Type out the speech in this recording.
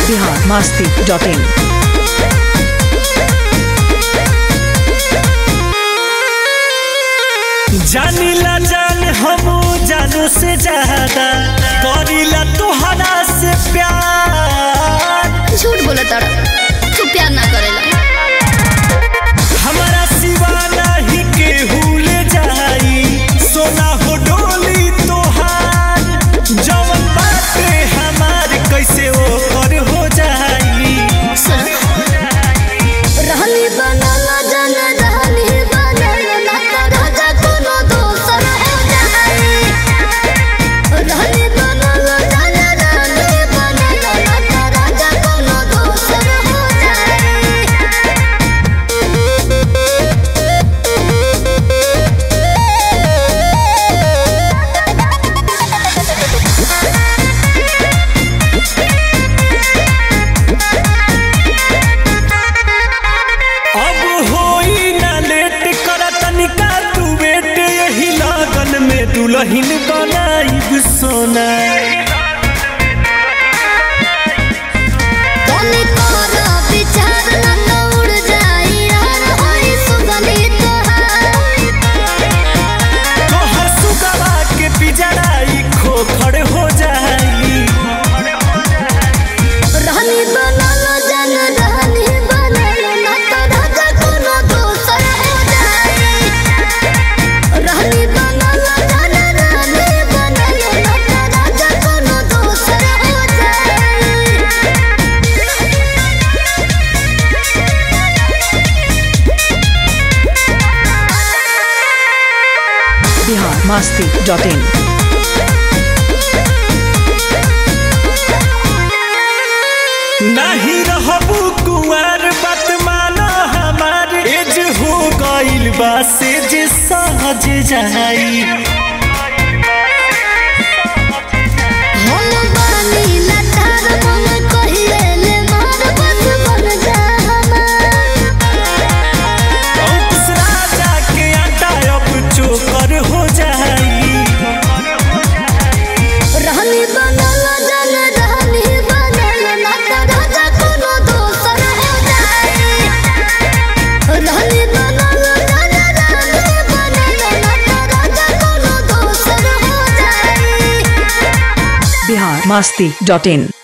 biharmasti.in। जानीला जान हम जानू से ज्यादा करीला तोहरा से प्यार। झूठ बोला तारा, तू प्यार ना करेला। हमारा सिवा नहीं केहू ले जाई, सोना हो डोली तोहार। जवन बाटे हमार कैसे ओकर हो जाई। रहनी बनल जन रहनी बनल ना राजा कोनो दोसर हो जाई। रहनी बनल जन रहनी बनल ना राजा कोनो दोसर हो जाई। अब होई ना लेट कर तनिका तू बेट, यही लगन में दुल्हन बनाई सोना। तोनी तोरा विचार ना उड़ जाई यार, होई सुगली तोहार। तोहर सुगवा के पिजड़ाई खोखड़ हो जाई। रहनी बनल जन रहनी बनल ना राजा कोनो दोसर हो जाई। रहनी बनल जन रहनी बनल ना राजा कोनो दोसर हो जाई। biharmasti.in। नहीं रहबू कुंवर बात माना हमार, एज हो गइल बा से जे सहज जाई। हम बानी लटार मन कहिले ले मार बस बन जा हमार। अंकुश राजा के आटा अब चोकर हो जाई। रहनी बनल जन रहनी बनल ना राजा कोनो दोसर हो जाई। रहनी बनल जन रहनी बनल ना राजा कोनो दोसर हो जाई। biharmasti.in।